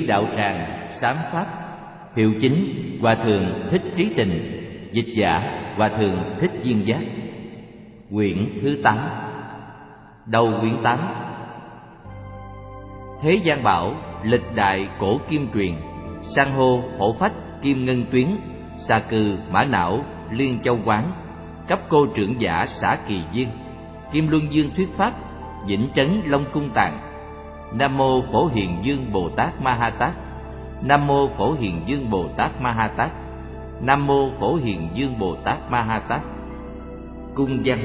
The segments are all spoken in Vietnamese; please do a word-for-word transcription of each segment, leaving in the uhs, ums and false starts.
Bi Đạo Tràng Sám Pháp. Hiệu chính Hòa thượng Thích Trí Tình. Dịch giả Hòa thượng Thích Duyên Giác. Quyển thứ tám. Đầu quyển tám. Thế gian bảo, lịch đại cổ kim truyền. San hô hổ phách kim ngân tuyến. Xà cừ mã não liên châu quán. Cấp cô trưởng giả xã Kỳ Viên. Kim Luân Dương thuyết pháp, Vĩnh Trấn Long Cung Tạng. Nam mô Phổ Hiền Dương Bồ Tát Ma Ha Tát. Nam mô Phổ Hiền Dương Bồ Tát Ma Ha Tát. Nam mô Phổ Hiền Dương Bồ Tát Ma Ha Tát. Cung văn.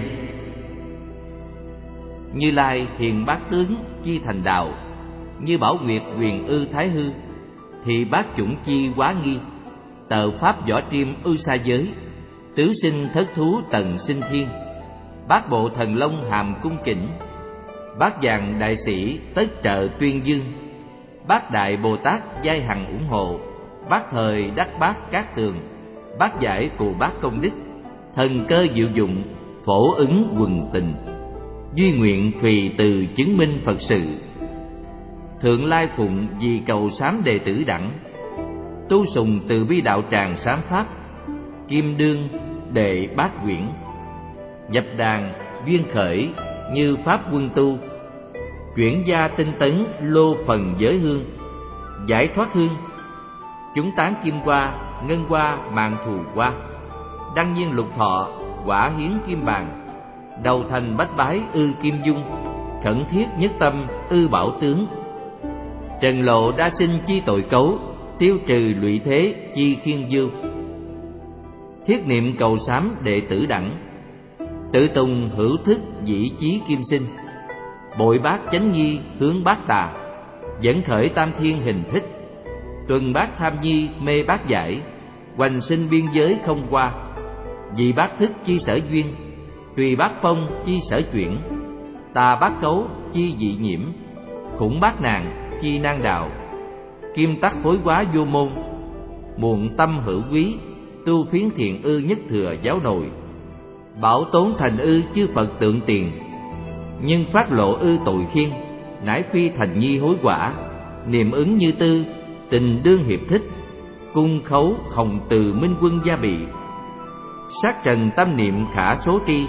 Như Lai hiền bát tướng chi thành đạo. Như Bảo Nguyệt quyền ư thái hư. Thì bát chủng chi quá nghi. Tờ pháp võ triêm ư sa giới. Tứ sinh thất thú tần sinh thiên. Bát bộ thần long hàm cung kỉnh. Bát vàng đại sĩ tất trợ tuyên dương. Bát đại Bồ Tát giai hằng ủng hộ. Bát thời đắc bát cát tường. Bát giải cù bát công đức. Thần cơ diệu dụng phổ ứng quần tình. Duy nguyện tùy từ chứng minh Phật sự. Thượng Lai Phụng vì cầu sám đệ tử đẳng. Tu sùng từ Bi Đạo Tràng Sám Pháp. Kim đương đệ bát quyển. Nhập đàn duyên khởi như pháp quân tu. Chuyển gia tinh tấn lô phần giới hương. Giải thoát hương chúng tán kim hoa, ngân hoa màng thù hoa. Đăng nhiên lục thọ quả hiến kim bàn. Đầu thành bách bái ư kim dung. Khẩn thiết nhất tâm ư bảo tướng. Trần lộ đa sinh chi tội cấu. Tiêu trừ lụy thế chi khiên dương. Thiết niệm cầu sám đệ tử đẳng. Tự tùng hữu thức dĩ chí kim sinh. Bội bát chánh nghi hướng bát tà. Dẫn khởi tam thiên hình thích. Tuần bát tham nhi mê bát giải. Hoành sinh biên giới không qua. Vì bát thức chi sở duyên. Tùy bát phong chi sở chuyển. Tà bát cấu chi dị nhiễm. Khủng bát nàng chi nan đạo. Kim tắc phối quá vô môn. Muộn tâm hữu quý. Tu phiến thiện ư nhất thừa giáo nội. Bảo tốn thành ư chư Phật tượng tiền. Nhưng phát lộ ư tội khiên. Nãi phi thành nhi hối quả. Niệm ứng như tư tình đương hiệp thích. Cung khấu hồng từ minh quân gia bị. Sát trần tâm niệm khả số tri.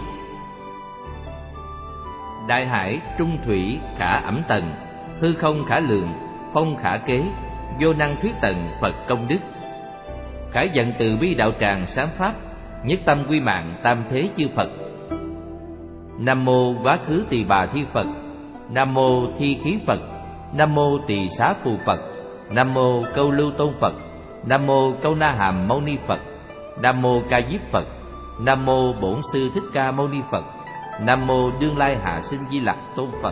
Đại hải trung thủy khả ẩm tần. Hư không khả lượng phong khả kế. Vô năng thuyết tận Phật công đức. Khải dận từ Bi Đạo Tràng Sám Pháp. Nhất tâm quy mạng tam thế chư Phật. Nam mô Quá khứ Tỳ Bà Thi Phật. Nam mô Thi Khí Phật. Nam mô Tỳ Xá Phù Phật. Nam mô Câu Lưu Tôn Phật. Nam mô Câu Na Hàm Mâu Ni Phật. Nam mô Ca Diếp Phật. Nam mô Bổn Sư Thích Ca Mâu Ni Phật. Nam mô Đương Lai Hạ Sinh Di Lặc Tôn Phật.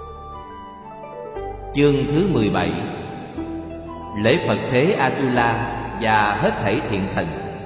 Chương thứ mười bảy. Lễ Phật Thế Atula và hết thảy thiện thần.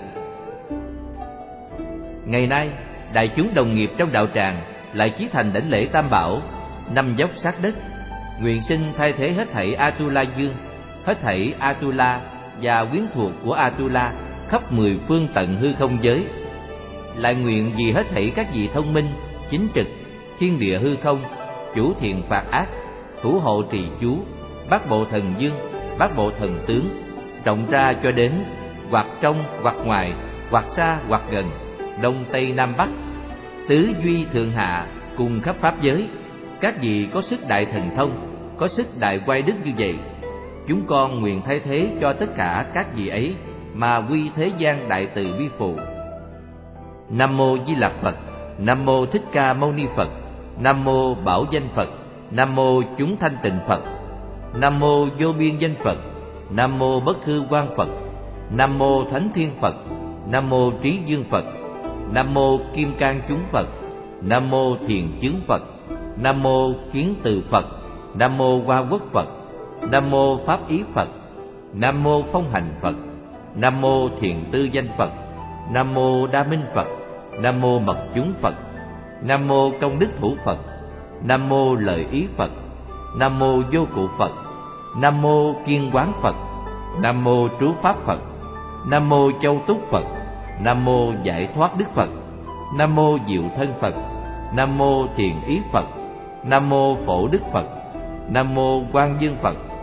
Ngày nay, đại chúng đồng nghiệp trong đạo tràng lại chí thành đảnh lễ Tam Bảo, năm dốc sát đất, nguyện xin thay thế hết thảy Atula Dương, hết thảy Atula và quyến thuộc của Atula khắp mười phương tận hư không giới. Lại nguyện vì hết thảy các vị thông minh, chính trực, thiên địa hư không, chủ thiện phạt ác, thủ hộ trì chú, bát bộ thần dương, bát bộ thần tướng, rộng ra cho đến hoặc trong hoặc ngoài, hoặc xa hoặc gần, đông tây nam bắc, tứ duy thượng hạ cùng khắp pháp giới. Các vị có sức đại thần thông, có sức đại quay đức như vậy, chúng con nguyện thay thế cho tất cả các vị ấy mà quy thế gian đại từ bi phụ. Nam mô Di Lặc Phật. Nam mô Thích Ca Mâu Ni Phật. Nam mô Bảo Danh Phật. Nam mô Chúng Thanh Tịnh Phật. Nam mô Vô Biên Danh Phật. Nam mô Bất Hư Quang Phật. Nam mô Thánh Thiên Phật. Nam mô Trí Dương Phật. Nam mô Kim Cang Chúng Phật. Nam mô Thiền Chướng Phật. Nam mô Kiến Từ Phật. Nam mô Hoa Quốc Phật. Nam mô Pháp Ý Phật. Nam mô Phong Hành Phật. Nam mô Thiền Tư Danh Phật. Nam mô Đa Minh Phật. Nam mô Mật Chúng Phật. Nam mô Công Đức Thủ Phật. Nam mô Lợi Ý Phật. Nam mô Vô Cụ Phật. Nam mô Kiên Quán Phật. Nam mô Trú Pháp Phật. Nam mô Châu Túc Phật. Nam mô Giải Thoát Đức Phật. Nam mô Diệu Thân Phật. Nam mô Thiền Ý Phật. Nam mô Phổ Đức Phật. Nam mô Quang Dương Phật.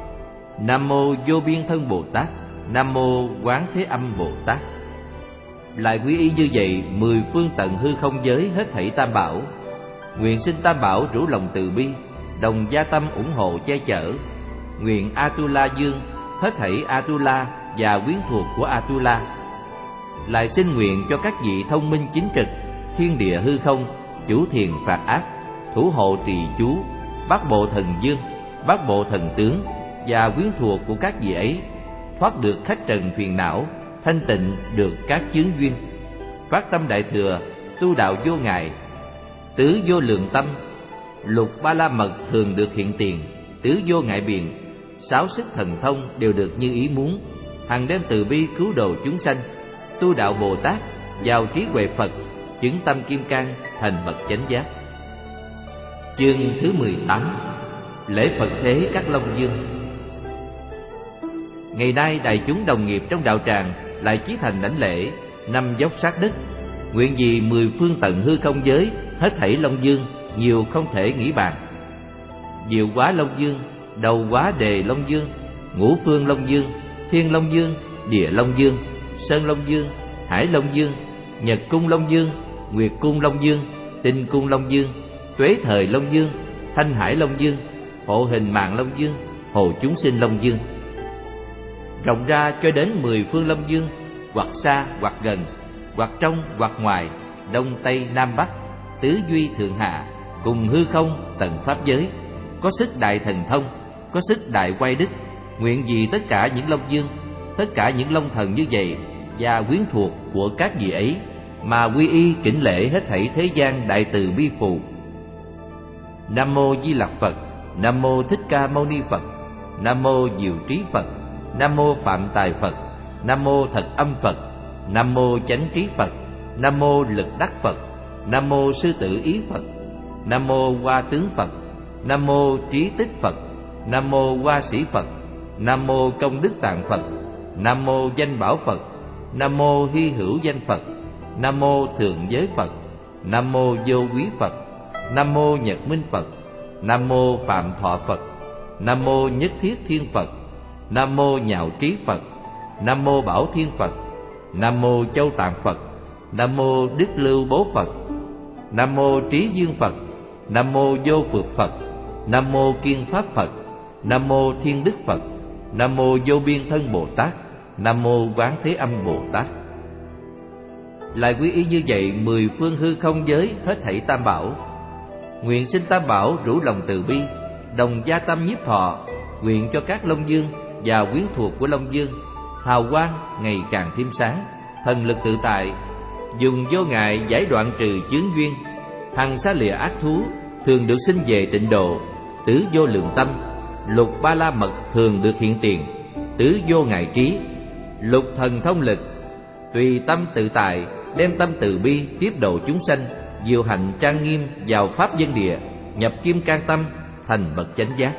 Nam mô Vô Biên Thân Bồ Tát. Nam mô Quán Thế Âm Bồ Tát. Lại quy y như vậy mười phương tận hư không giới hết thảy tam bảo. Nguyện xin tam bảo rủ lòng từ bi, đồng gia tâm ủng hộ che chở. Nguyện Atula Dương, hết thảy Atula và quyến thuộc của Atula. Lại xin nguyện cho các vị thông minh chính trực, thiên địa hư không, chủ thiền phạt ác, thủ hộ trì chú, bát bộ thần dương, bát bộ thần tướng và quyến thuộc của các vị ấy, thoát được khách trần phiền não, thanh tịnh được các chướng duyên, phát tâm đại thừa, tu đạo vô ngại, tứ vô lượng tâm, lục ba la mật thường được hiện tiền, tứ vô ngại biện, sáu sức thần thông đều được như ý muốn, hằng đêm từ bi cứu độ chúng sanh, tu đạo Bồ Tát, vào trí huệ Phật, chứng tâm kim cang, thành bậc chánh giác. Chương thứ mười tám. Lễ Phật thế các Long Dương. Ngày nay đại chúng đồng nghiệp trong đạo tràng lại chí thành đảnh lễ, năm dốc sát đất, nguyện vì mười phương tận hư không giới hết thảy Long Dương nhiều không thể nghĩ bàn. Diệu Hóa Long Dương, Đầu Hóa Đề Long Dương, Ngũ Phương Long Dương, Thiên Long Dương, Địa Long Dương, Sơn Long Dương, Hải Long Dương, Nhật Cung Long Dương, Nguyệt Cung Long Dương, Tinh Cung Long Dương, Tuế Thời Long Dương, Thanh Hải Long Dương, Hộ Hình Mạng Long Dương, Hộ Chúng Sinh Long Dương. Rộng ra cho đến mười phương Long Dương, hoặc xa hoặc gần, hoặc trong hoặc ngoài, đông tây nam bắc, tứ duy thượng hạ, cùng hư không tận pháp giới, có sức đại thần thông, có sức đại quay đức. Nguyện vì tất cả những Long Dương, tất cả những Long Thần như vậy và quyến thuộc của các vị ấy mà quy y kính lễ hết thảy thế gian đại từ bi phù. Nam mô Di Lặc Phật. Nam mô Thích Ca Mâu Ni Phật. Nam mô Diệu Trí Phật. Nam mô Phạm Tài Phật. Nam mô Thật Âm Phật. Nam mô Chánh Trí Phật. Nam mô Lực Đắc Phật. Nam mô Sư Tử Ý Phật. Nam mô Hoa Tướng Phật. Nam mô Trí Tích Phật. Nam mô Hoa Sĩ Phật. Nam mô Công Đức Tạng Phật. Nam mô Danh Bảo Phật. Nam mô Hy Hữu Danh Phật. Nam mô Thượng Giới Phật. Nam mô Vô Quý Phật. Nam mô Nhật Minh Phật. Nam mô Phạm Thọ Phật. Nam mô Nhất Thiết Thiên Phật. Nam mô Nhạo Trí Phật. Nam mô Bảo Thiên Phật. Nam mô Châu Tạng Phật. Nam mô Đức Lưu Bố Phật. Nam mô Trí Dương Phật. Nam mô Vô Phược Phật. Nam mô Kiên Pháp Phật. Nam mô Thiên Đức Phật. Nam mô Vô Biên Thân Bồ Tát. Nam mô Quán Thế Âm Bồ Tát. Lại quy y như vậy mười phương hư không giới hết thảy tam bảo. Nguyện xin tam bảo rủ lòng từ bi, đồng gia tâm nhiếp thọ, nguyện cho các Long Dương và quyến thuộc của Long Dương hào quang ngày càng thêm sáng, thần lực tự tại, dùng vô ngại giải đoạn trừ chướng duyên, hằng xa lìa ác thú, thường được sinh về tịnh độ, tứ vô lượng tâm, lục ba la mật thường được hiện tiền, tứ vô ngại trí, lục thần thông lực, tùy tâm tự tại, đem tâm từ bi tiếp độ chúng sanh, diệu hạnh trang nghiêm vào pháp dân địa, nhập kim cang tâm, thành bậc chánh giác.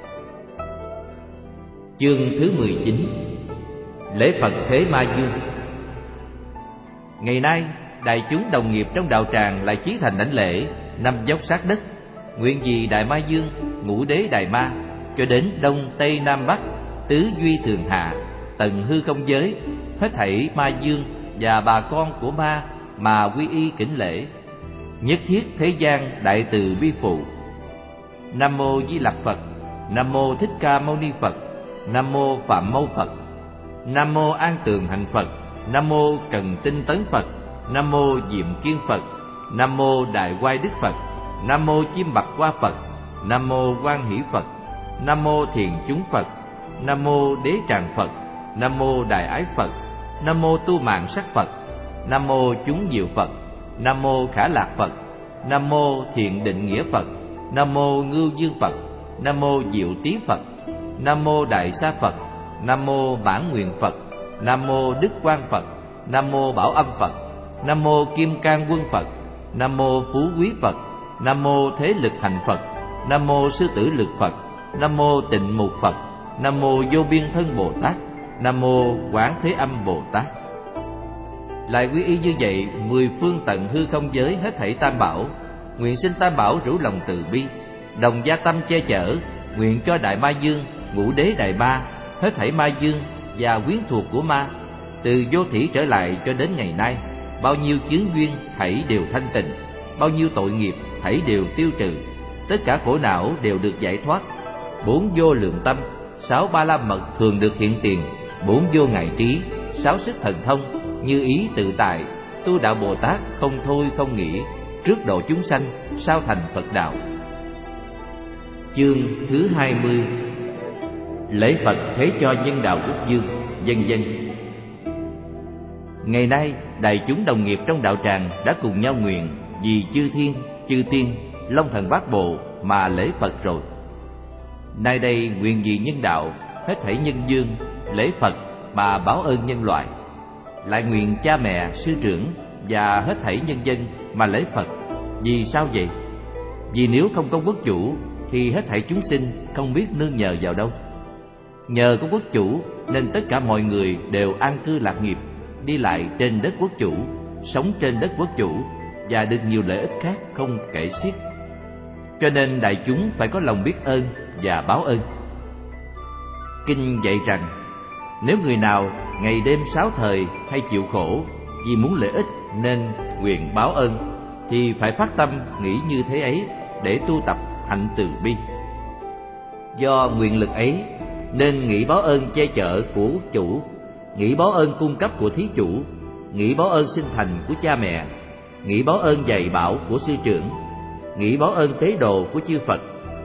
Chương thứ mười chín. Lễ Phật Thế Ma Dương. Ngày nay đại chúng đồng nghiệp trong đạo tràng lại chí thành đảnh lễ, năm dốc sát đất, nguyện vì Đại Ma Dương, Ngũ Đế Đại Ma, cho đến đông tây nam bắc, tứ duy thường hạ, tận hư không giới, hết thảy Ma Dương và bà con của ma mà quy y kính lễ, nhất thiết thế gian đại từ bi phụ. Nam mô Di Lặc Phật. Nam mô Thích Ca Mâu Ni Phật. Nam mô Phạm Mâu Phật. Nam mô An Tường Hạnh Phật. Nam mô Cần Tinh Tấn Phật. Nam mô Diệm Kiên Phật. Nam mô Đại Quay Đức Phật. Nam mô Chim Bạc Hoa Phật. Nam mô Quan Hỷ Phật. Nam mô Thiền Chúng Phật. Nam mô Đế Tràng Phật. Nam mô Đại Ái Phật. Nam mô Tu Mạng Sắc Phật. Nam mô Chúng Diệu Phật. Nam mô Khả Lạc Phật. Nam mô Thiện Định Nghĩa Phật. Nam mô Ngưu Dương Phật. Nam mô Diệu Tý Phật. Nam mô Đại Sa Phật. Nam mô Bản Nguyện Phật. Nam mô Đức Quang Phật. Nam mô Bảo Âm Phật. Nam mô Kim Cang Quân Phật. Nam mô Phú Quý Phật. Nam mô Thế Lực Hành Phật. Nam mô Sư Tử Lực Phật. Nam mô Tịnh Mục Phật. Nam mô Vô Biên Thân Bồ Tát. Nam mô Quán Thế Âm Bồ Tát. Lại quy y như vậy mười phương tận hư không giới hết thảy tam bảo. Nguyện xin tam bảo rủ lòng từ bi, đồng gia tâm che chở, nguyện cho Đại Ma Dương ngũ đế đại ma, hết thảy ma dương và quyến thuộc của ma, từ vô thủy trở lại cho đến ngày nay, bao nhiêu chướng duyên thảy đều thanh tịnh, bao nhiêu tội nghiệp thảy đều tiêu trừ, tất cả khổ não đều được giải thoát. Bốn vô lượng tâm, sáu ba la mật thường được hiện tiền, bốn vô ngại trí, sáu sức thần thông, như ý tự tại, tu đạo Bồ Tát không thôi không nghỉ, trước độ chúng sanh, sau thành Phật đạo. Chương thứ hai mươi: Lễ Phật thế cho nhân đạo quốc dương, vân vân. Ngày nay, đại chúng đồng nghiệp trong đạo tràng đã cùng nhau nguyện vì chư thiên, chư tiên, Long Thần Bát Bộ mà lễ Phật rồi. Nay đây nguyện vì nhân đạo, hết thảy nhân dương, lễ Phật mà báo ơn nhân loại. Lại nguyện cha mẹ, sư trưởng và hết thảy nhân dân mà lễ Phật. Vì sao vậy? Vì nếu không có quốc chủ thì hết thảy chúng sinh không biết nương nhờ vào đâu. Nhờ có quốc chủ nên tất cả mọi người đều an cư lạc nghiệp, đi lại trên đất quốc chủ, sống trên đất quốc chủ và được nhiều lợi ích khác không kể xiết. Cho nên đại chúng phải có lòng biết ơn và báo ơn. Kinh dạy rằng, nếu người nào ngày đêm sáu thời hay chịu khổ vì muốn lợi ích nên nguyện báo ơn, thì phải phát tâm nghĩ như thế ấy để tu tập hạnh từ bi. Do nguyện lực ấy nên nghĩ báo ơn che chở của quốc chủ, nghĩ báo ơn cung cấp của thí chủ, nghĩ báo ơn sinh thành của cha mẹ, nghĩ báo ơn dạy bảo của sư trưởng, nghĩ báo ơn tế độ của chư Phật.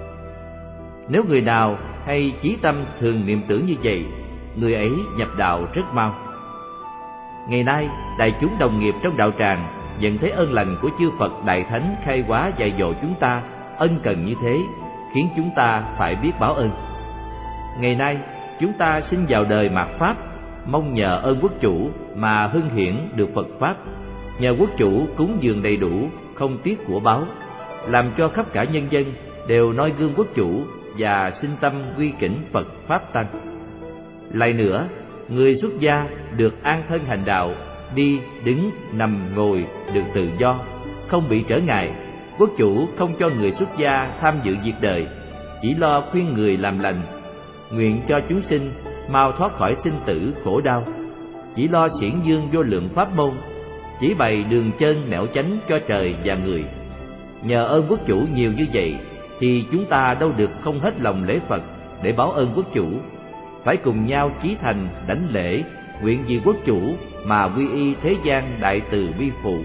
Nếu người nào hay chí tâm thường niệm tưởng như vậy, người ấy nhập đạo rất mau. Ngày nay, đại chúng đồng nghiệp trong đạo tràng nhận thấy ơn lành của chư Phật Đại Thánh khai hóa dạy dỗ chúng ta ân cần như thế, khiến chúng ta phải biết báo ơn. Ngày nay, chúng ta sinh vào đời mạt Pháp, mong nhờ ơn quốc chủ mà hưng hiển được Phật Pháp. Nhờ quốc chủ cúng dường đầy đủ, không tiếc của báu, làm cho khắp cả nhân dân đều noi gương quốc chủ và sinh tâm quy kính Phật Pháp Tăng. Lại nữa, người xuất gia được an thân hành đạo, đi, đứng, nằm, ngồi được tự do, không bị trở ngại. Quốc chủ không cho người xuất gia tham dự việc đời, chỉ lo khuyên người làm lành, nguyện cho chúng sinh mau thoát khỏi sinh tử khổ đau, chỉ lo xiển dương vô lượng pháp môn, chỉ bày đường chân nẻo chánh cho trời và người. Nhờ ơn quốc chủ nhiều như vậy thì chúng ta đâu được không hết lòng lễ Phật để báo ơn quốc chủ. Phải cùng nhau chí thành đảnh lễ, nguyện vì quốc chủ mà quy y thế gian đại từ bi phụ.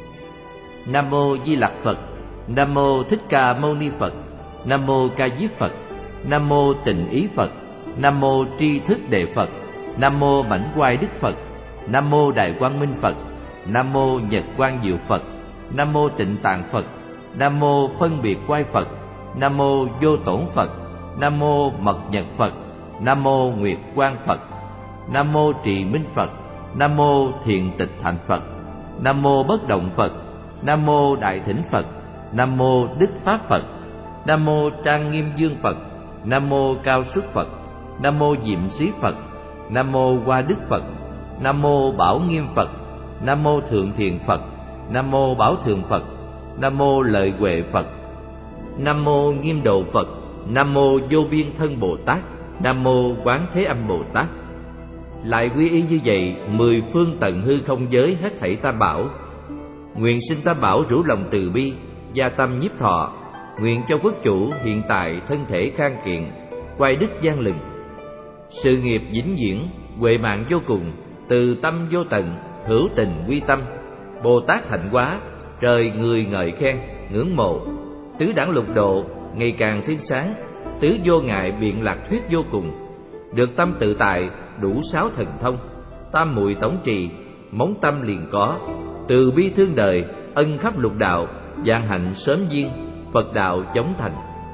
Nam mô Di Lặc Phật. Nam mô Thích Ca Mâu Ni Phật. Nam mô Ca Diếp Phật. Nam mô Tịnh Ý Phật. Nam mô Tri Thức Đề Phật. Nam mô Mãnh Quai Đức Phật. Nam mô Đại Quang Minh Phật. Nam mô Nhật Quang Diệu Phật. Nam mô Tịnh Tạng Phật. Nam mô Phân Biệt Quai Phật. Nam mô Vô Tổn Phật. Nam mô Mật Nhật Phật. Nam mô Nguyệt Quang Phật. Nam mô Trì Minh Phật. Nam mô Thiện Tịch Thành Phật. Nam mô Bất Động Phật. Nam mô Đại Thỉnh Phật. Nam mô Đức Pháp Phật. Nam mô Trang Nghiêm Dương Phật. Nam mô Cao Xuất Phật. Nam mô Diệm Xí Phật. Nam mô Hoa Đức Phật. Nam mô Bảo Nghiêm Phật. Nam mô Thượng Thiện Phật. Nam mô Bảo Thượng Phật. Nam mô Lợi Huệ Phật. Nam mô Nghiêm Độ Phật. Nam mô Vô Biên Thân Bồ Tát. Nam mô Quán Thế Âm Bồ Tát. Lại quy y như vậy mười phương tận hư không giới hết thảy tam bảo. Nguyện sinh tam bảo rủ lòng từ bi, gia tâm nhiếp thọ. Nguyện cho quốc chủ hiện tại thân thể khang kiện, quay đức gian lừng, sự nghiệp vĩnh viễn, huệ mạng vô cùng, từ tâm vô tận, hữu tình quy tâm. Bồ Tát hạnh hóa, trời người ngợi khen, ngưỡng mộ. Tứ đẳng lục độ ngày càng thêm sáng, tứ vô ngại biện lạc thuyết vô cùng. Được tâm tự tại, đủ sáu thần thông, tam muội tổng trì, móng tâm liền có. Từ bi thương đời, ân khắp lục đạo, vạn hạnh sớm duyên, Phật đạo chóng thành.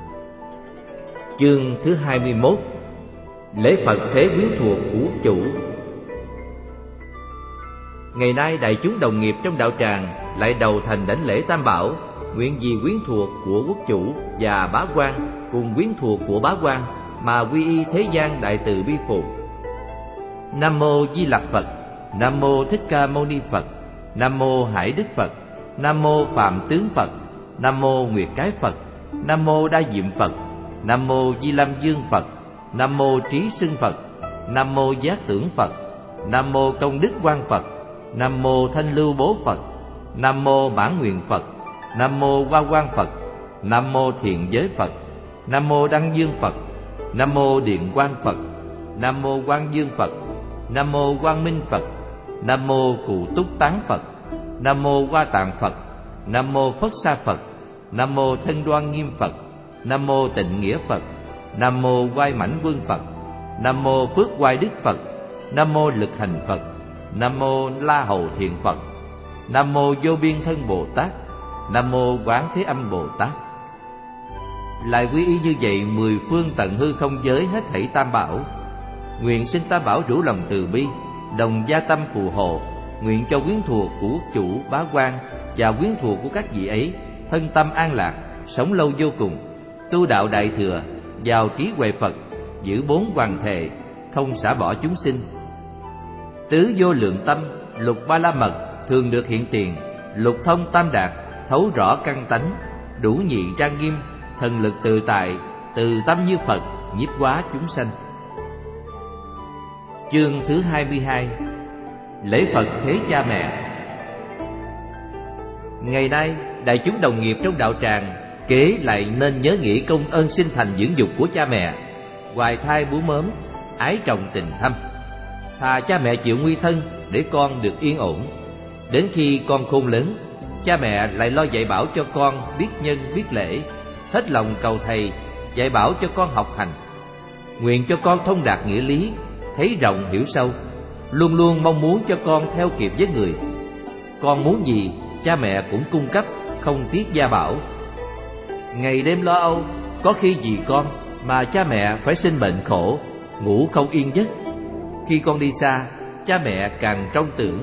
Chương thứ hai mươi mốt. Lễ Phật thế quyến thuộc của quốc chủ. Ngày nay đại chúng đồng nghiệp trong đạo tràng lại đầu thành đảnh lễ tam bảo, nguyện vì quyến thuộc của quốc chủ và bá quan cùng quyến thuộc của bá quan mà quy y thế gian đại từ bi phụ. Nam mô Di Lặc Phật. Nam mô Thích Ca Mâu Ni Phật. Nam mô Hải Đức Phật. Nam mô Phạm Tướng Phật. Nam mô Nguyệt Cái Phật. Nam mô Đa Diệm Phật. Nam mô Di Lâm Dương Phật. Nam mô trí xưng Phật. Nam mô giác tưởng Phật. Nam mô công đức quang Phật. Nam mô thanh lưu bố Phật. Nam mô mãn nguyện Phật. Nam mô hoa quang Phật. Nam mô thiện giới Phật. Nam mô đăng dương Phật. Nam mô điện quang Phật. Nam mô quang dương Phật. Nam mô quang minh Phật. Nam mô cụ túc tán Phật. Nam mô hoa tạng Phật. Nam mô Phất Sa Phật. Nam mô thân đoan nghiêm Phật. Nam mô tịnh nghĩa Phật. Nam mô oai mãnh vương Phật. Nam mô phước oai đức Phật. Nam mô lực hành Phật. Nam mô la hầu thiện Phật. Nam mô vô biên thân Bồ Tát. Nam mô quán thế âm Bồ Tát. Lại quy y như vậy mười phương tận hư không giới hết thảy tam bảo. Nguyện xin tam bảo rủ lòng từ bi, đồng gia tâm phù hộ. Nguyện cho quyến thuộc của chủ bá quan và quyến thuộc của các vị ấy thân tâm an lạc, sống lâu vô cùng, tu đạo đại thừa, vào trí huệ Phật, giữ bốn hoàn thệ, không xả bỏ chúng sinh. Tứ vô lượng tâm, lục ba la mật thường được hiện tiền, lục thông tam đạt thấu rõ căn tánh, đủ nhị trang nghiêm, thần lực tự tại, từ tâm như Phật, nhiếp hóa chúng sanh. Chương thứ hai mươi hai. Lễ Phật thế cha mẹ. Ngày nay, đại chúng đồng nghiệp trong đạo tràng kế lại nên nhớ nghĩ công ơn sinh thành dưỡng dục của cha mẹ, hoài thai bú mớm, ái trọng tình thâm. Thà cha mẹ chịu nguy thân để con được yên ổn. Đến khi con khôn lớn, cha mẹ lại lo dạy bảo cho con biết nhân biết lễ, hết lòng cầu thầy dạy bảo cho con học hành. Nguyện cho con thông đạt nghĩa lý, thấy rộng hiểu sâu, luôn luôn mong muốn cho con theo kịp với người. Con muốn gì, cha mẹ cũng cung cấp, không tiếc gia bảo. Ngày đêm lo âu, có khi vì con mà cha mẹ phải sinh bệnh khổ, ngủ không yên giấc. Khi con đi xa, cha mẹ càng trông tưởng.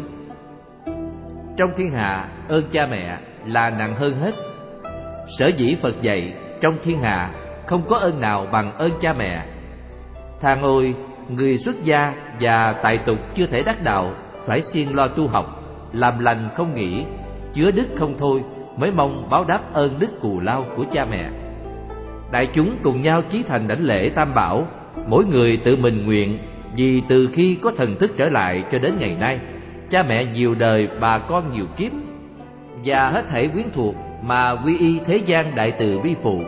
Trong thiên hạ, ơn cha mẹ là nặng hơn hết. Sở dĩ Phật dạy, trong thiên hạ không có ơn nào bằng ơn cha mẹ. Thang ôi, người xuất gia và tại tục chưa thể đắc đạo, phải siêng lo tu học, làm lành không nghỉ, chứa đức không thôi, mới mong báo đáp ơn đức cù lao của cha mẹ. Đại chúng cùng nhau chí thành đảnh lễ tam bảo, mỗi người tự mình nguyện, vì từ khi có thần thức trở lại cho đến ngày nay, cha mẹ nhiều đời, bà con nhiều kiếp, và hết thảy quyến thuộc mà quy y thế gian đại từ bi phụ.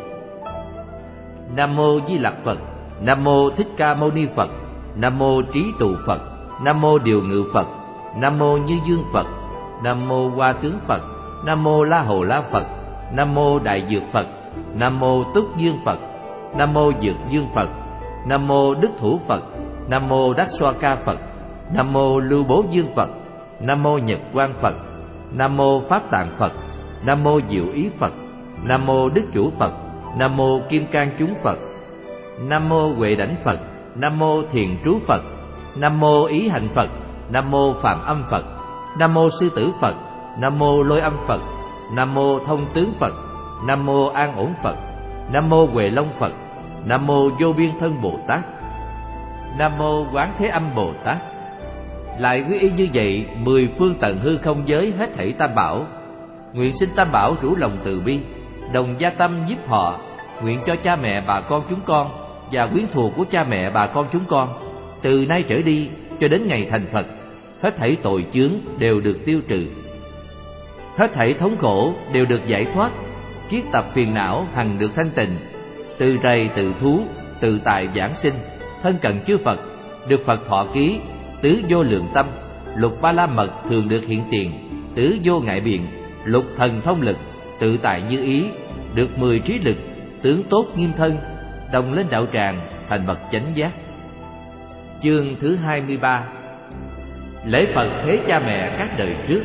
Nam mô Di Lặc Phật. Nam mô Thích Ca Mâu Ni Phật. Nam mô Trí Tù Phật. Nam mô Điều Ngự Phật. Nam mô Như Dương Phật. Nam mô Hoa Tướng Phật. Nam mô La Hầu La Phật. Nam mô Đại Dược Phật. Nam mô Túc Dương Phật. Nam mô Dược Dương Phật. Nam mô Đức Thủ Phật. Nam mô Đắc Xoa Ca Phật. Nam mô Lưu Bố Dương Phật. Nam mô Nhật Quang Phật. Nam mô Pháp Tạng Phật. Nam mô Diệu Ý Phật. Nam mô Đức Chủ Phật. Nam mô Kim Cang Chúng Phật. Nam mô Huệ Đảnh Phật. Nam mô Thiền Trú Phật. Nam mô Ý Hạnh Phật. Nam mô Phạm Âm Phật. Nam mô Sư Tử Phật. Nam mô Lôi Âm Phật. Nam mô Thông Tướng Phật. Nam mô An Ổn Phật. Nam mô Huệ Long Phật. Nam mô Vô Biên Thân Bồ Tát. Nam mô Quán Thế Âm Bồ Tát. Lại quy y như vậy mười phương tận hư không giới hết thảy tam bảo. Nguyện xin tam bảo rủ lòng từ bi, đồng gia tâm giúp họ. Nguyện cho cha mẹ bà con chúng con và quyến thuộc của cha mẹ bà con chúng con, từ nay trở đi cho đến ngày thành Phật, hết thảy tội chướng đều được tiêu trừ, hết thảy thống khổ đều được giải thoát, kiết tập phiền não hằng được thanh tịnh, từ rầy từ thú, từ tại giảng sinh, thân cận chư Phật, được Phật thọ ký, tứ vô lượng tâm, lục ba la mật thường được hiện tiền, tứ vô ngại biện, lục thần thông lực, tự tại như ý, được mười trí lực, tướng tốt nghiêm thân, đồng lên đạo tràng thành bậc chánh giác. Chương thứ hai mươi ba. Lễ Phật thế cha mẹ các đời trước.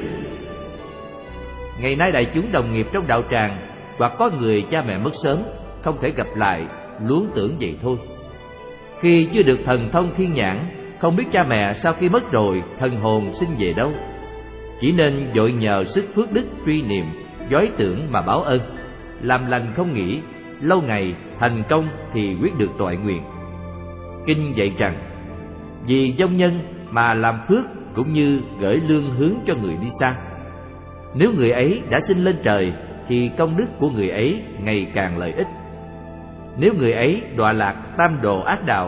Ngày nay đại chúng đồng nghiệp trong đạo tràng, hoặc có người cha mẹ mất sớm, không thể gặp lại, luống tưởng vậy thôi. Khi chưa được thần thông thiên nhãn, không biết cha mẹ sau khi mất rồi thần hồn sinh về đâu, chỉ nên vội nhờ sức phước đức truy niệm, dối tưởng mà báo ơn, làm lành không nghỉ, lâu ngày thành công thì quyết được toại nguyện. Kinh dạy rằng, vì vong nhân mà làm phước cũng như gửi lương hướng cho người đi xa. Nếu người ấy đã sinh lên trời thì công đức của người ấy ngày càng lợi ích. Nếu người ấy đọa lạc tam đồ ác đạo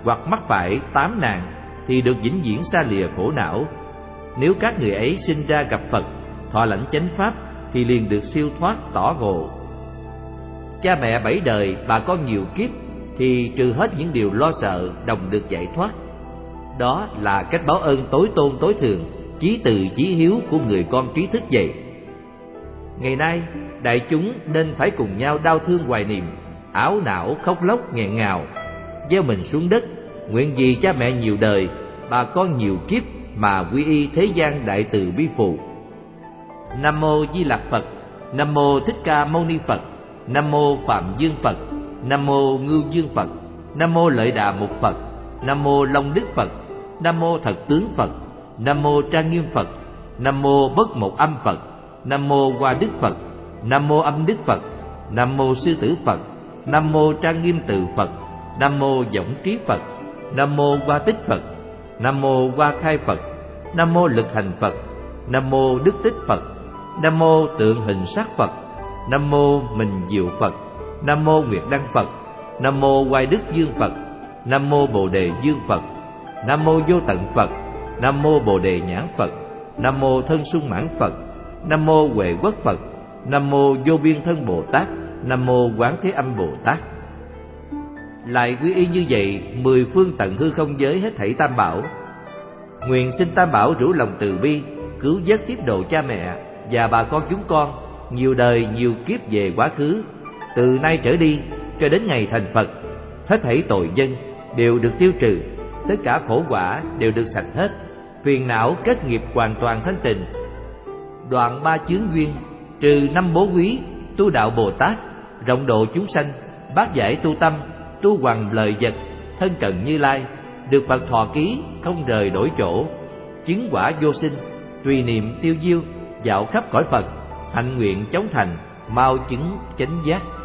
hoặc mắc phải tám nạn thì được vĩnh viễn xa lìa khổ não. Nếu các người ấy sinh ra gặp Phật, thọ lãnh chánh pháp thì liền được siêu thoát tỏ ngộ. Cha mẹ bảy đời, bà con nhiều kiếp thì trừ hết những điều lo sợ, đồng được giải thoát. Đó là cách báo ơn tối tôn tối thượng, chí từ chí hiếu của người con trí thức vậy. Ngày nay, đại chúng nên phải cùng nhau đau thương hoài niệm, ảo não khóc lóc nghẹn ngào, gieo mình xuống đất, nguyện vì cha mẹ nhiều đời, bà con nhiều kiếp mà quy y thế gian đại từ bi phụ. Nam mô Di Lặc Phật. Nam mô Thích Ca Mâu Ni Phật. Nam mô Phạm Dương Phật. Nam mô Ngưu Dương Phật. Nam mô Lợi Đà Mục Phật. Nam mô Long Đức Phật. Nam mô Thật Tướng Phật. Nam mô Trang Nghiêm Phật. Nam mô Bất Một Âm Phật. Nam mô Hoa Đức Phật. Nam mô Âm Đức Phật. Nam mô Sư Tử Phật. Nam mô Trang Nghiêm Từ Phật. Nam mô Võng Trí Phật. Nam mô Hoa Tích Phật. Nam mô Hoa Khai Phật. Nam mô Lực Hành Phật. Nam mô Đức Tích Phật. Nam mô Tượng Hình Sắc Phật. Nam mô Mình Diệu Phật. Nam mô Nguyệt Đăng Phật. Nam mô Hoài Đức Dương Phật. Nam mô Bồ Đề Dương Phật. Nam mô Vô Tận Phật. Nam mô Bồ Đề Nhãn Phật. Nam mô Thân Sung Mãn Phật. Nam mô Huệ Quốc Phật. Nam mô Vô Biên Thân Bồ Tát. Nam mô Quán Thế Âm Bồ Tát. Lại quy y như vậy mười phương tận hư không giới hết thảy tam bảo. Nguyện xin tam bảo rủ lòng từ bi, cứu vớt tiếp độ cha mẹ và bà con chúng con nhiều đời nhiều kiếp về quá khứ, từ nay trở đi cho đến ngày thành Phật. Hết thảy tội nhân đều được tiêu trừ, tất cả khổ quả đều được sạch hết, phiền não kết nghiệp hoàn toàn thanh tịnh, đoạn ba chướng duyên, trừ năm bố quý, tu đạo Bồ Tát, rộng độ chúng sanh, bát giải tu tâm, tu hoằng lời vật, thân cận Như Lai, được Phật thọ ký, không rời đổi chỗ, chứng quả vô sinh, tùy niệm tiêu diêu, dạo khắp cõi Phật, hạnh nguyện chóng thành, mau chứng chánh giác.